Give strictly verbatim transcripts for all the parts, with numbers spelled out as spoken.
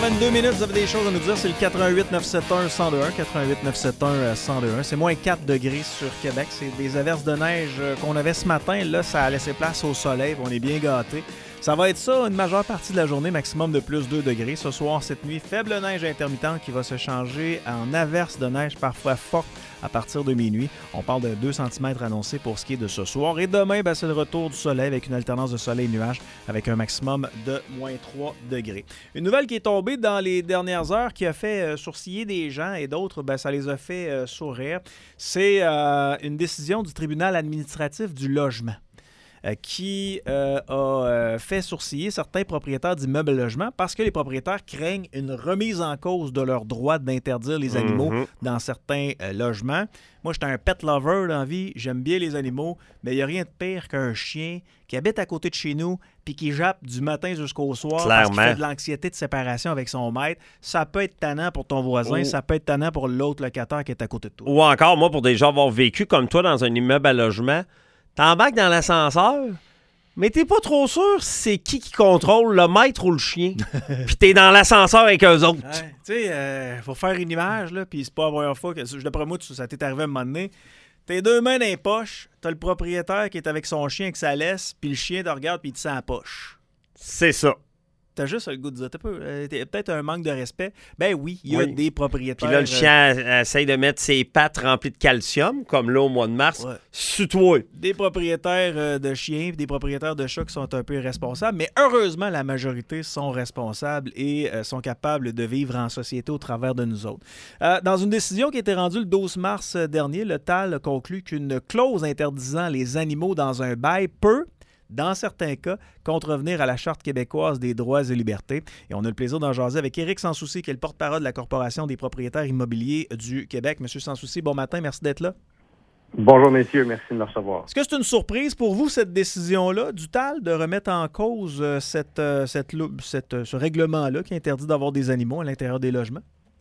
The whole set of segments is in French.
vingt-deux minutes, vous avez des choses à nous dire. C'est le quatre un huit neuf sept un un zéro deux un. quatre un huit neuf sept un un zéro deux un. C'est moins quatre degrés sur Québec. C'est des averses de neige qu'on avait ce matin. Là, ça a laissé place au soleil. On est bien gâtés. Ça va être ça une majeure partie de la journée, maximum de plus deux degrés. Ce soir, cette nuit, faible neige intermittente qui va se changer en averse de neige parfois forte à partir de minuit. On parle de deux centimètres annoncés pour ce qui est de ce soir. Et demain, ben, c'est le retour du soleil avec une alternance de soleil et nuages avec un maximum de moins trois degrés. Une nouvelle qui est tombée dans les dernières heures qui a fait euh, sourciller des gens et d'autres, ben, ça les a fait euh, sourire. C'est euh, une décision du tribunal administratif du logement. Euh, qui euh, a euh, fait sourciller certains propriétaires d'immeubles logements parce que les propriétaires craignent une remise en cause de leur droit d'interdire les animaux mm-hmm. dans certains euh, logements. Moi, j'étais un pet lover dans la vie, j'aime bien les animaux, mais il n'y a rien de pire qu'un chien qui habite à côté de chez nous puis qui jappe du matin jusqu'au soir Clairement. Parce qu'il fait de l'anxiété de séparation avec son maître. Ça peut être tannant pour ton voisin, oh. ça peut être tannant pour l'autre locataire qui est à côté de toi. Ou encore, moi, pour des gens avoir vécu comme toi dans un immeuble à logement, t'embarques dans l'ascenseur, mais t'es pas trop sûr c'est qui qui contrôle, le maître ou le chien. Puis t'es dans l'ascenseur avec eux autres. Ouais, tu sais, euh, faut faire une image, là, puis c'est pas la première fois que, d'après moi, ça t'est arrivé à un moment donné. T'es deux mains dans les poches, t'as le propriétaire qui est avec son chien avec sa laisse, puis le chien te regarde puis il te sent la poche. C'est ça. T'as juste le goût de dire, t'as peu, t'as peut-être un manque de respect. Ben oui, il y a oui. des propriétaires. Puis là, le chien euh, essaye de mettre ses pattes remplies de calcium, comme là au mois de mars, ouais. sur toi. Des propriétaires euh, de chiens et des propriétaires de chats qui sont un peu irresponsables, mais heureusement, la majorité sont responsables et euh, sont capables de vivre en société au travers de nous autres. Euh, dans une décision qui a été rendue le douze mars dernier, le T A L a conclu qu'une clause interdisant les animaux dans un bail peut, dans certains cas, contrevenir à la Charte québécoise des droits et libertés. Et on a le plaisir d'en jaser avec Éric Sansouci, qui est le porte-parole de la Corporation des propriétaires immobiliers du Québec. Monsieur Sansouci, bon matin, merci d'être là. Bonjour, messieurs, merci de me recevoir. Est-ce que c'est une surprise pour vous, cette décision-là du T A L, de remettre en cause cette, cette, cette, ce règlement-là qui interdit d'avoir des animaux à l'intérieur des logements?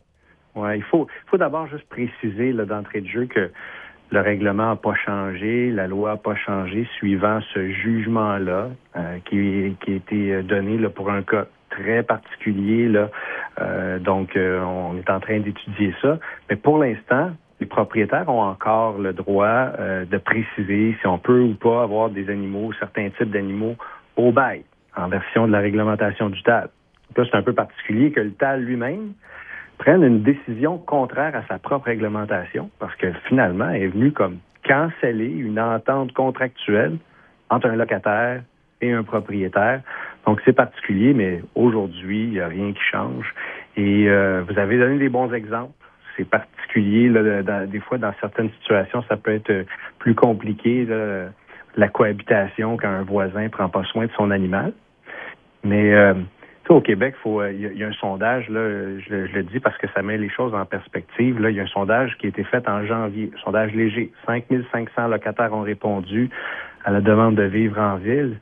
Oui, il faut, faut d'abord juste préciser là, d'entrée de jeu que le règlement n'a pas changé, la loi n'a pas changé suivant ce jugement-là euh, qui, qui a été donné là, pour un cas très particulier. Là. Euh, donc, euh, on est en train d'étudier ça. Mais pour l'instant, les propriétaires ont encore le droit euh, de préciser si on peut ou pas avoir des animaux, certains types d'animaux au bail, en version de la réglementation du T A L. Donc là, c'est un peu particulier que le T A L lui-même prenne une décision contraire à sa propre réglementation, parce que finalement, elle est venue comme canceller une entente contractuelle entre un locataire et un propriétaire. Donc, c'est particulier, mais aujourd'hui, il n'y a rien qui change. Et euh, vous avez donné des bons exemples. C'est particulier, là, dans, des fois, dans certaines situations, ça peut être plus compliqué, là, la cohabitation quand un voisin ne prend pas soin de son animal. Mais... Euh, au Québec, il faut, il y a un sondage, là, je, je le dis parce que ça met les choses en perspective. Là, il y a un sondage qui a été fait en janvier, un sondage léger. cinq mille cinq cents locataires ont répondu à la demande de vivre en ville.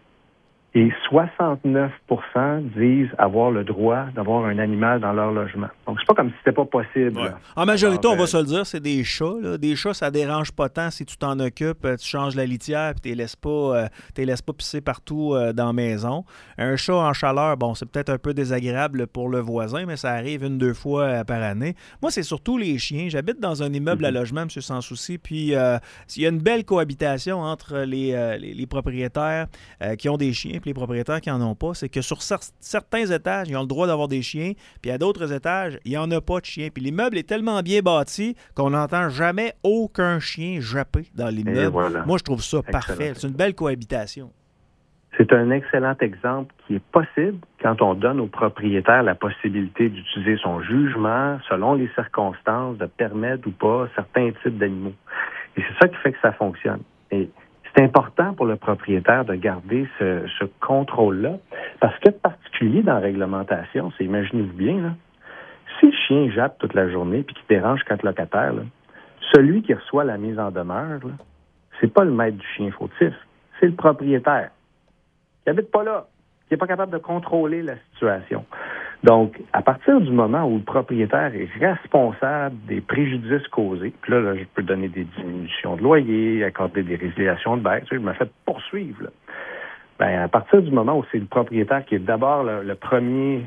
Et soixante-neuf pour cent disent avoir le droit d'avoir un animal dans leur logement. Donc, c'est pas comme si c'était pas possible. Ouais. En majorité, Alors, on va euh... se le dire, c'est des chats. Là. Des chats, ça dérange pas tant si tu t'en occupes, tu changes la litière et tu les laisses pas, euh, tu laisses pas pisser partout euh, dans la maison. Un chat en chaleur, bon, c'est peut-être un peu désagréable pour le voisin, mais ça arrive une, deux fois euh, par année. Moi, c'est surtout les chiens. J'habite dans un immeuble mm-hmm. à logement, M. Sansouci, puis euh, il y a une belle cohabitation entre les, euh, les, les propriétaires euh, qui ont des chiens les propriétaires qui n'en ont pas, c'est que sur cer- certains étages, ils ont le droit d'avoir des chiens, puis à d'autres étages, il n'y en a pas de chiens. Puis l'immeuble est tellement bien bâti qu'on n'entend jamais aucun chien japper dans l'immeuble. Voilà. Moi, je trouve ça Excellent. Parfait. C'est une belle cohabitation. C'est un excellent exemple qui est possible quand on donne au propriétaire la possibilité d'utiliser son jugement selon les circonstances, de permettre ou pas certains types d'animaux. Et c'est ça qui fait que ça fonctionne. Et c'est important pour le propriétaire de garder ce, ce contrôle-là, parce que particulier dans la réglementation, c'est, imaginez-vous bien, là, si le chien jappe toute la journée puis qu'il dérange quatre locataires, là, celui qui reçoit la mise en demeure, là, c'est pas le maître du chien fautif, c'est le propriétaire. Il n'habite pas là, qui n'est pas capable de contrôler la situation. Donc, à partir du moment où le propriétaire est responsable des préjudices causés, puis là, là, je peux donner des diminutions de loyer, accorder des résiliations de bail, tu sais, je me fais poursuivre. Là. Ben, à partir du moment où c'est le propriétaire qui est d'abord le, le premier euh,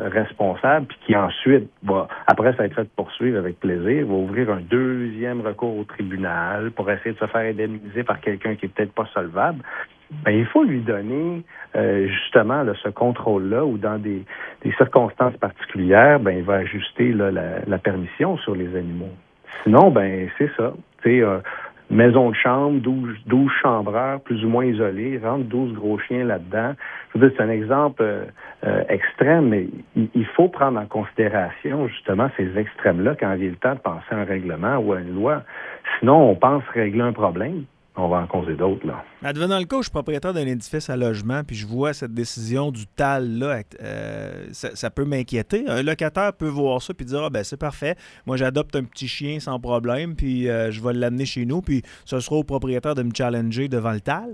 euh, responsable, puis qui ensuite, va, après ça être fait poursuivre avec plaisir, va ouvrir un deuxième recours au tribunal pour essayer de se faire indemniser par quelqu'un qui est peut-être pas solvable, ben, il faut lui donner euh, justement là, ce contrôle-là, ou dans des, des circonstances particulières, ben, il va ajuster là, la, la permission sur les animaux. Sinon, ben c'est ça. Tu sais, euh, maison de chambre, douze, douze chambreurs, plus ou moins isolés, rentre douze gros chiens là-dedans. Je veux dire, c'est un exemple euh, euh, extrême, mais il, il faut prendre en considération justement ces extrêmes-là quand il est le temps de penser à un règlement ou à une loi. Sinon, on pense régler un problème, on va en causer d'autres, là. Advenant le cas, je suis propriétaire d'un édifice à logement, puis je vois cette décision du T A L-là, euh, ça, ça peut m'inquiéter. Un locataire peut voir ça puis dire « Ah, ben c'est parfait, moi j'adopte un petit chien sans problème, puis euh, je vais l'amener chez nous, puis ce sera au propriétaire de me challenger devant le T A L. »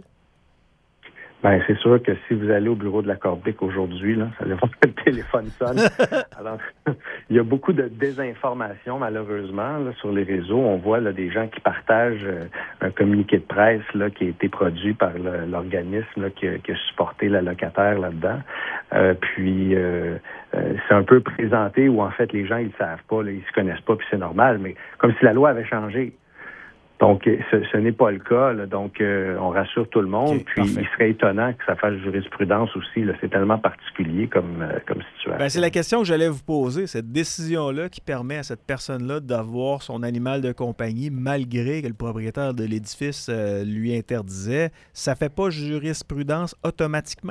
Ben, c'est sûr que si vous allez au bureau de la Corbic aujourd'hui, là, ça dépend que le téléphone sonne. Alors, il y a beaucoup de désinformation, malheureusement, là, sur les réseaux. On voit là, des gens qui partagent euh, un communiqué de presse là, qui a été produit par le, l'organisme là, qui, a, qui a supporté la locataire là-dedans. Euh, puis, euh, euh, c'est un peu présenté où, en fait, les gens, ils ne savent pas, là, ils se connaissent pas, puis c'est normal, mais comme si la loi avait changé. Donc, ce, ce n'est pas le cas. Là. Donc, euh, on rassure tout le monde. Okay, puis, parfait. Il serait étonnant que ça fasse jurisprudence aussi. Là. C'est tellement particulier comme, euh, comme situation. Ben, c'est la question que j'allais vous poser. Cette décision-là qui permet à cette personne-là d'avoir son animal de compagnie malgré que le propriétaire de l'édifice euh, lui interdisait, ça fait pas jurisprudence automatiquement?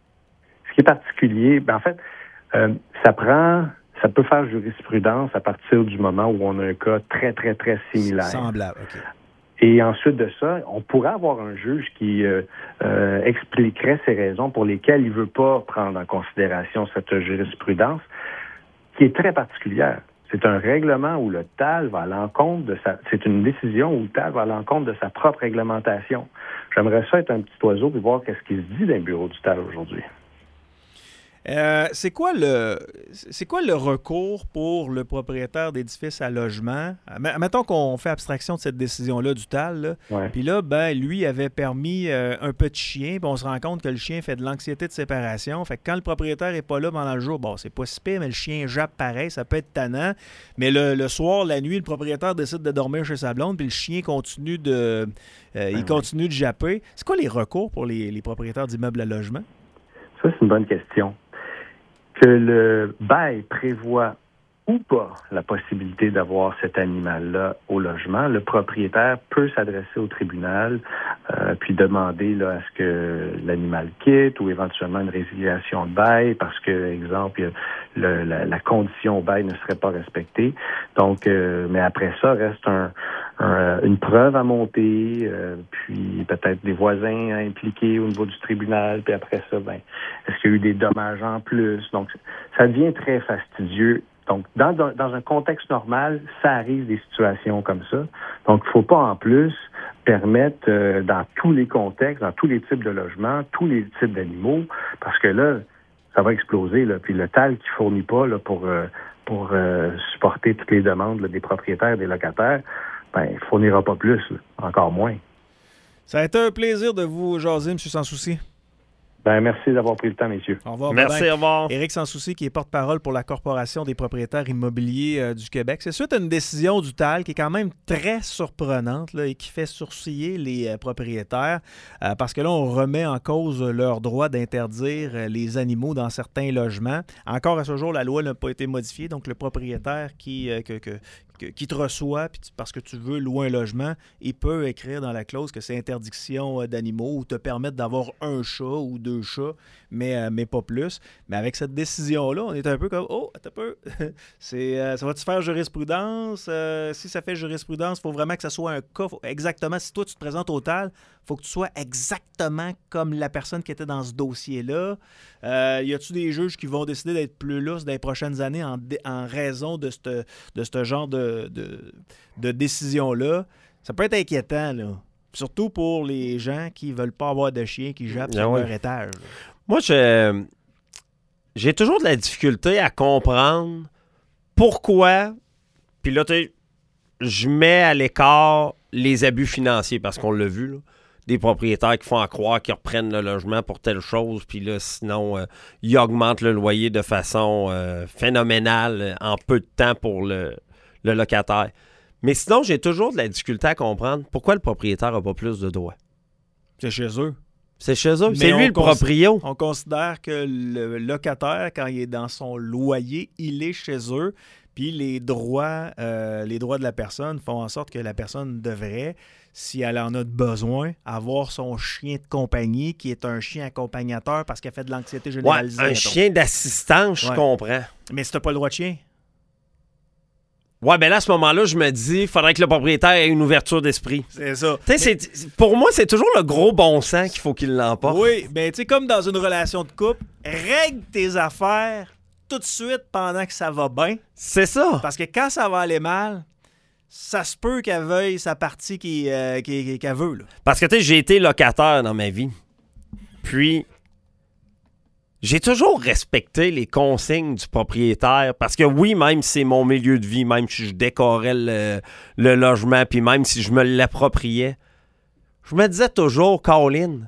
Ce qui est particulier, ben, en fait, euh, ça prend... Ça peut faire jurisprudence à partir du moment où on a un cas très, très, très similaire. Semblable, OK. Et ensuite de ça, on pourrait avoir un juge qui euh, euh, expliquerait ces raisons pour lesquelles il ne veut pas prendre en considération cette jurisprudence, qui est très particulière. C'est un règlement où le T A L va à l'encontre de sa... C'est une décision où le T A L va à l'encontre de sa propre réglementation. J'aimerais ça être un petit oiseau et voir qu'est-ce qui se dit dans le bureau du T A L aujourd'hui. Euh, c'est quoi le c'est quoi le recours pour le propriétaire d'édifice à logement? Mettons qu'on fait abstraction de cette décision-là du T A L, ouais. Puis là, ben, lui avait permis euh, un petit chien, puis on se rend compte que le chien fait de l'anxiété de séparation. Fait que quand le propriétaire n'est pas là pendant le jour, bon, c'est pas si pire, mais le chien jappe pareil, ça peut être tannant. Mais le, le soir, la nuit, le propriétaire décide de dormir chez sa blonde, puis le chien continue de euh, ben, il continue de japper. C'est quoi les recours pour les, les propriétaires d'immeubles à logement? Ça, c'est une bonne question. Que le bail prévoit ou pas la possibilité d'avoir cet animal-là au logement, le propriétaire peut s'adresser au tribunal euh, puis demander là, à ce que l'animal quitte ou éventuellement une résiliation de bail parce que, exemple, le, la, la condition au bail ne serait pas respectée. Donc, euh, mais après ça, reste un, un, une preuve à monter, euh, puis peut-être des voisins impliqués au niveau du tribunal, puis après ça, ben, est-ce qu'il y a eu des dommages en plus? Donc, ça devient très fastidieux. Donc, dans, dans un contexte normal, ça arrive des situations comme ça. Donc, il ne faut pas en plus permettre euh, dans tous les contextes, dans tous les types de logements, tous les types d'animaux, parce que là, ça va exploser. Là. Puis le T A L qui ne fournit pas là, pour, euh, pour euh, supporter toutes les demandes là, des propriétaires, des locataires, ben, il ne fournira pas plus, là, encore moins. Ça a été un plaisir de vous jaser, M. Sans Souci. Ben, merci d'avoir pris le temps, messieurs. Au revoir. Merci, bye-bye. au revoir. Éric Sans Souci, qui est porte-parole pour la Corporation des propriétaires immobiliers euh, du Québec. C'est suite à une décision du T A L qui est quand même très surprenante là, et qui fait sourciller les euh, propriétaires euh, parce que là, on remet en cause leur droit d'interdire euh, les animaux dans certains logements. Encore à ce jour, la loi n'a pas été modifiée, donc le propriétaire qui, euh, que, que, qui te reçoit puis tu, parce que tu veux louer un logement, il peut écrire dans la clause que c'est interdiction d'animaux ou te permettre d'avoir un chat ou deux chats, mais, euh, mais pas plus. Mais avec cette décision-là, on est un peu comme « Oh, attends un peu, c'est, euh, ça va-tu faire jurisprudence? Euh, si ça fait jurisprudence, il faut vraiment que ça soit un cas. Faut, exactement, si toi, tu te présentes au T A L, il faut que tu sois exactement comme la personne qui était dans ce dossier-là. Euh, y a-tu des juges qui vont décider d'être plus lousses dans les prochaines années en, dé- en raison de ce de ce genre de, de, de décision-là? Ça peut être inquiétant, là. Surtout pour les gens qui ne veulent pas avoir de chiens qui jappent Ah sur ouais. leur étage. Là. Moi, je, j'ai toujours de la difficulté à comprendre pourquoi, puis là, tu sais, je mets à l'écart les abus financiers, parce qu'on l'a vu, là. des propriétaires qui font à croire qu'ils reprennent le logement pour telle chose, puis là, sinon, euh, ils augmentent le loyer de façon euh, phénoménale en peu de temps pour le, le locataire. Mais sinon, j'ai toujours de la difficulté à comprendre pourquoi le propriétaire n'a pas plus de droits. C'est chez eux. C'est chez eux. Mais C'est lui le cons- proprio. On considère que le locataire, quand il est dans son loyer, il est chez eux. Puis les droits, euh, les droits de la personne font en sorte que la personne devrait, si elle en a besoin, avoir son chien de compagnie qui est un chien accompagnateur parce qu'elle fait de l'anxiété Ouais, généralisée. un mettons. chien d'assistance, je Ouais. comprends. Mais si t'as pas le droit de chien, Ouais, ben là, à ce moment-là, je me dis, il faudrait que le propriétaire ait une ouverture d'esprit. c'est ça. Tu sais, c'est- pour moi, c'est toujours le gros bon sens qu'il faut qu'il l'emporte. Oui, mais tu sais, comme dans une relation de couple, règle tes affaires tout de suite pendant que ça va bien. C'est ça. Parce que quand ça va aller mal, ça se peut qu'elle veuille sa partie qui, euh, qui- qui- qu'elle veut. Là. Parce que, tu sais, j'ai été locataire dans ma vie. Puis, j'ai toujours respecté les consignes du propriétaire. Parce que oui, même si c'est mon milieu de vie, même si je décorais le, le logement, puis même si je me l'appropriais, je me disais toujours, Colin,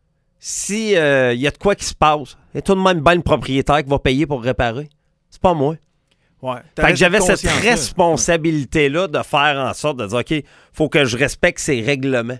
si il y a de quoi qui se passe, et tout de même bien le propriétaire qui va payer pour réparer. C'est pas moi. Ouais. Fait que j'avais cette responsabilité-là de faire en sorte de dire, OK, faut que je respecte ces règlements.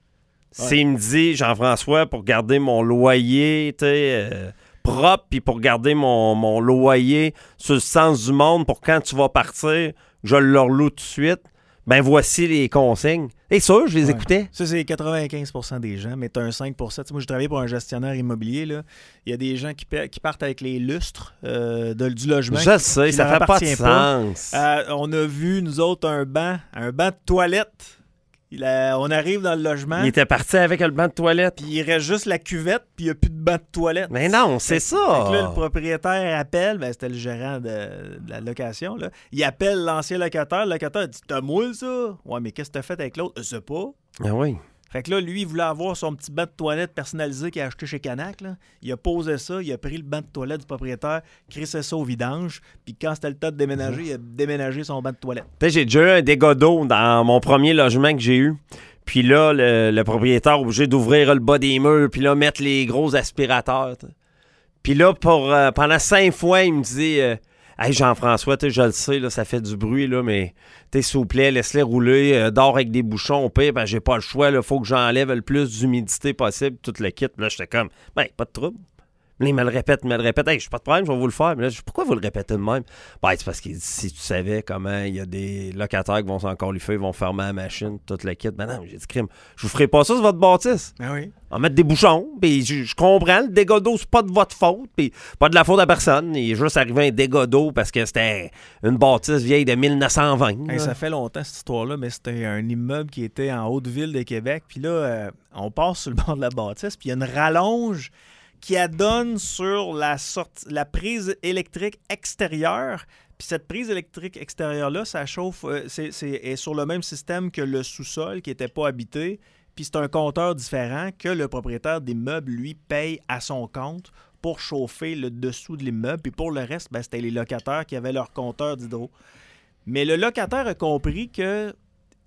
S'il me dit, Jean-François, pour garder mon loyer, tu sais, euh, propre, puis pour garder mon, mon loyer sur le sens du monde, pour quand tu vas partir, je le loue tout de suite, ben voici les consignes. Et ça, je les Ouais. écoutais. Ça, c'est quatre-vingt-quinze pour cent des gens, mais tu as un cinq pour cent. Tu sais, moi, j'ai travaillé pour un gestionnaire immobilier. Là. Il y a des gens qui, pa- qui partent avec les lustres euh, de- du logement. Je sais, qui ça leur fait pas de appartient pas. sens. Euh, on a vu, nous autres, un banc, un banc de toilette. Il a- on arrive dans le logement, Il était parti avec le banc de toilette. puis il reste juste la cuvette, puis il n'y a plus de banc de toilette. Mais non, c'est Fait ça. que là, le propriétaire appelle, ben, c'était le gérant de, de la location, là. Il appelle l'ancien locataire, le locataire dit « T'as moule, ça? » « Ouais, mais qu'est-ce que t'as fait avec l'autre? »« Je sais pas. » Ah oui. Fait que là, lui, il voulait avoir son petit banc de toilette personnalisé qu'il a acheté chez Canac, là. Il a posé ça, il a pris le banc de toilette du propriétaire, crissé ça au vidange, puis quand c'était le temps de déménager, il a déménagé son banc de toilette. Tu sais, j'ai déjà eu un dégât d'eau dans mon premier logement que j'ai eu. Puis là, le, le propriétaire est obligé d'ouvrir le bas des murs, puis là, mettre les gros aspirateurs. T'sais. Puis là, pour, euh, pendant cinq fois, il me dit euh, Hey Jean-François, je le sais, là, ça fait du bruit, là, mais s'il vous plaît, laisse-les rouler, euh, dors avec des bouchons, au pire, ben, j'ai pas le choix, il faut que j'enlève le plus d'humidité possible, tout le kit. Puis là, j'étais comme Ben, pas de trouble. Là, il me le répète, il me le répète. Hey, j'ai pas de problème, je vais vous le faire. Mais là, je dis, pourquoi vous le répétez de même? Ben, c'est parce que si tu savais comment il y a des locataires qui vont s'encorlifer, ils vont fermer la machine, tout le kit. Ben non, j'ai dit, crime, je vous ferai pas ça sur votre bâtisse. Ah oui. En mettre des bouchons, puis je, je comprends, le dégât d'eau, c'est pas de votre faute, puis pas de la faute à personne. Il est juste arrivé un dégât d'eau parce que c'était une bâtisse vieille de mille neuf cent vingt. Hey, là. ça fait longtemps, cette histoire-là, mais c'était un immeuble qui était en Haute-Ville de Québec. Puis là, euh, on passe sur le bord de la bâtisse, puis il y a une rallonge qui adonne sur la, sortie, la prise électrique extérieure. Puis cette prise électrique extérieure-là, ça chauffe, euh, c'est, c'est, est sur le même système que le sous-sol qui n'était pas habité. Puis c'est un compteur différent que le propriétaire d'immeuble, lui, paye à son compte pour chauffer le dessous de l'immeuble. Puis pour le reste, ben, c'était les locataires qui avaient leur compteur d'hydro. Mais le locataire a compris que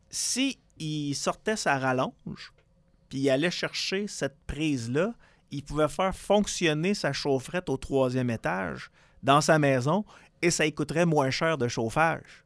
s'il sortait sa rallonge, puis il allait chercher cette prise-là, il pouvait faire fonctionner sa chaufferette au troisième étage dans sa maison et ça lui coûterait moins cher de chauffage.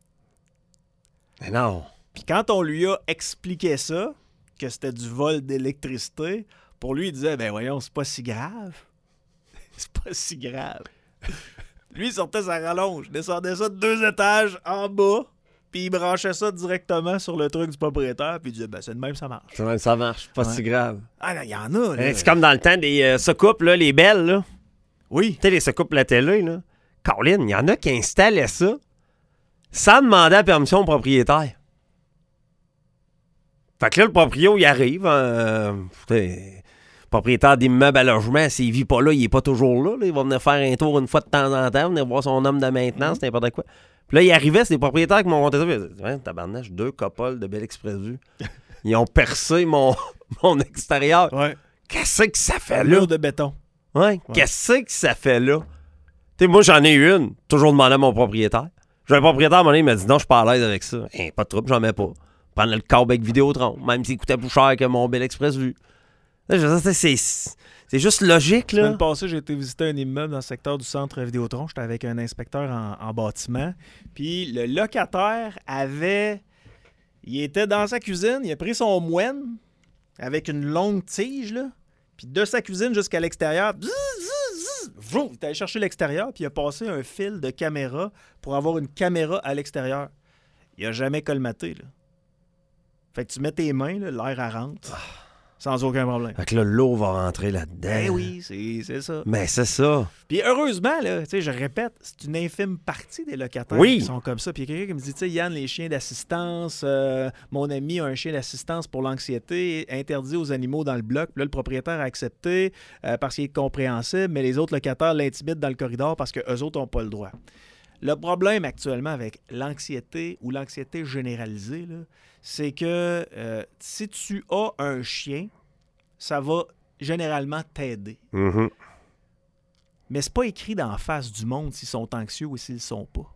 Mais non. Puis quand on lui a expliqué ça, que c'était du vol d'électricité, pour lui, il disait, ben voyons, c'est pas si grave. C'est pas si grave. Lui, il sortait sa rallonge, descendait ça de deux étages en bas, puis il branchait ça directement sur le truc du propriétaire, puis il disait, ben c'est de même, ça marche. Ça, ça marche, pas Ouais. si grave. Ah non, il y en a, là. Hein, c'est comme dans le temps des euh, soucoupes, là, les belles, là. Oui. Tu sais, les soucoupes la télé, là. Caroline, il y en a qui installaient ça sans demander la permission au propriétaire. Fait que là, le proprio, il arrive. Euh, le propriétaire d'immeuble à logement, s'il vit pas là, il est pas toujours là, là. Il va venir faire un tour une fois de temps en temps, venir voir son homme de maintenance, mm-hmm. n'importe quoi. Puis là, il arrivait, c'est des propriétaires qui m'ont monté ça. Puis, ouais, tabarnache, deux copoles de Bel Express Vue. Ils ont percé mon, mon extérieur. Ouais. Qu'est-ce que ça fait Un là? mur de béton. Ouais, ouais. Qu'est-ce que ça fait là? Tu sais, moi, j'en ai eu une. Toujours demandé à mon propriétaire. J'ai un propriétaire, à un moment donné, il m'a dit non, je suis pas à l'aise avec ça. Hein, pas de trouble, j'en mets pas. Prendre le câble avec Vidéotron, même s'il coûtait plus cher que mon Bel Express Vue. Là, je veux dire, c'est, c'est juste logique, La là. semaine passée, j'ai été visiter un immeuble dans le secteur du centre Vidéotron. J'étais avec un inspecteur en, en bâtiment. Puis le locataire avait... Il était dans sa cuisine, il a pris son moine avec une longue tige, là. Puis de sa cuisine jusqu'à l'extérieur, bzz, bzz, bzz, vroom, il est allé chercher l'extérieur, puis il a passé un fil de caméra pour avoir une caméra à l'extérieur. Il a jamais colmaté, là. Fait que tu mets tes mains, là, l'air à rentre, sans aucun problème. Fait que là, l'eau va rentrer là-dedans. Ben oui, c'est, c'est ça. Mais c'est ça. Puis heureusement, là, tu sais, je répète, c'est une infime partie des locataires Oui. qui sont comme ça. Puis il y a quelqu'un qui me dit, tu sais, Yann, les chiens d'assistance, euh, mon ami a un chien d'assistance pour l'anxiété, interdit aux animaux dans le bloc. Puis là, le propriétaire a accepté euh, parce qu'il est compréhensible, mais les autres locataires l'intimident dans le corridor parce qu'eux autres n'ont pas le droit. Le problème actuellement avec l'anxiété ou l'anxiété généralisée, là, c'est que euh, si tu as un chien, ça va généralement t'aider. Mm-hmm. Mais c'est pas écrit dans la face du monde s'ils sont anxieux ou s'ils le sont pas.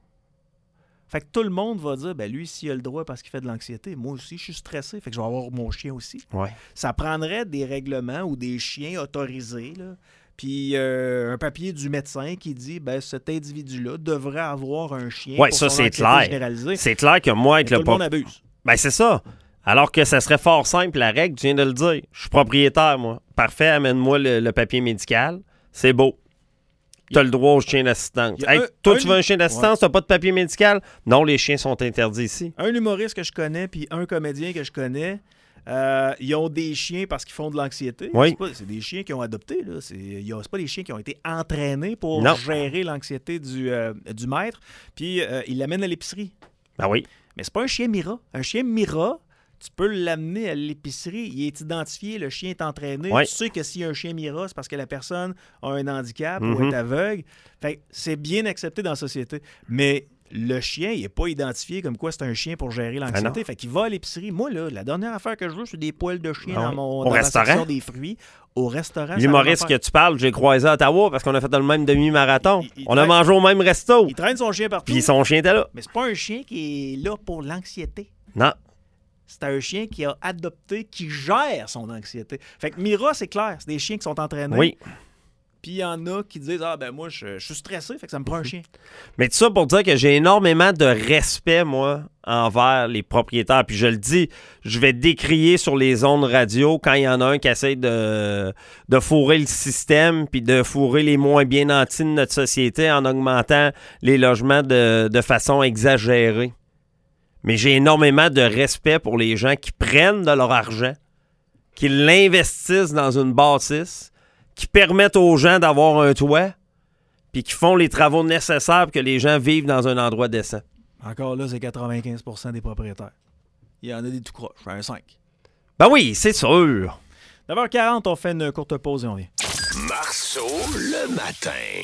Fait que tout le monde va dire, ben lui, s'il a le droit parce qu'il fait de l'anxiété, moi aussi, je suis stressé, fait que je vais avoir mon chien aussi. Ouais. Ça prendrait des règlements ou des chiens autorisés, là, puis euh, un papier du médecin qui dit, ben cet individu-là devrait avoir un chien Ouais, pour ça, son c'est anxiété clair. généralisée. C'est clair que moi, être Mais le tout le monde pro- abuse. Ben, c'est ça. Alors que ça serait fort simple, la règle, tu viens de le dire. Je suis propriétaire, moi. Parfait, amène-moi le, le papier médical. C'est beau. Tu as le droit au chien d'assistance. Il y a Hey, un- toi, un- tu veux un chien d'assistance, tu n'as pas de papier médical? Non, les chiens sont interdits ici. Un humoriste que je connais puis un comédien que je connais, euh, ils ont des chiens parce qu'ils font de l'anxiété. Oui. C'est, pas- c'est des chiens qui ont adopté. Là. C'est, il y a- c'est pas des chiens qui ont été entraînés pour Non. gérer l'anxiété du, euh, du maître. Puis euh, ils l'amènent à l'épicerie. Ben oui. Mais c'est pas un chien Mira. Un chien Mira, tu peux l'amener à l'épicerie. Il est identifié, le chien est entraîné. Ouais. Tu sais que s'il y a un chien Mira, c'est parce que la personne a un handicap Mhm. ou est aveugle. Fait que c'est bien accepté dans la société. Mais le chien, il n'est pas identifié comme quoi c'est un chien pour gérer Ah l'anxiété. non. fait qu'il va à l'épicerie. Moi, là, la dernière affaire que je veux, c'est des poils de chien Ah dans, ouais. mon, Au dans la restaurant? section des fruits. Au restaurant, c'est la L'humoriste même que affaire. tu parles, j'ai croisé à Ottawa parce qu'on a fait le même demi-marathon. Il- il On a traîne- mangé au même resto. Il traîne son chien partout. Puis son chien était là. Mais c'est pas un chien qui est là pour l'anxiété. Non. C'est un chien qui a adopté, qui gère son anxiété. Fait que Mira, c'est clair, c'est des chiens qui sont entraînés. Oui. Puis il y en a qui disent, ah ben moi, je, je suis stressé, fait que ça me prend un chien. Mais tout ça pour dire que j'ai énormément de respect, moi, envers les propriétaires. Puis je le dis, je vais décrier sur les ondes radio quand il y en a un qui essaie de, de fourrer le système puis de fourrer les moins bien nantis de notre société en augmentant les logements de, de façon exagérée. Mais j'ai énormément de respect pour les gens qui prennent de leur argent, qui l'investissent dans une bâtisse, qui permettent aux gens d'avoir un toit, puis qui font les travaux nécessaires pour que les gens vivent dans un endroit décent. Encore là, c'est quatre-vingt-quinze pour cent des propriétaires. Il y en a des tout croches, un cinq. Ben oui, c'est sûr. neuf heures quarante, on fait une courte pause et on vient. Marceau, le matin.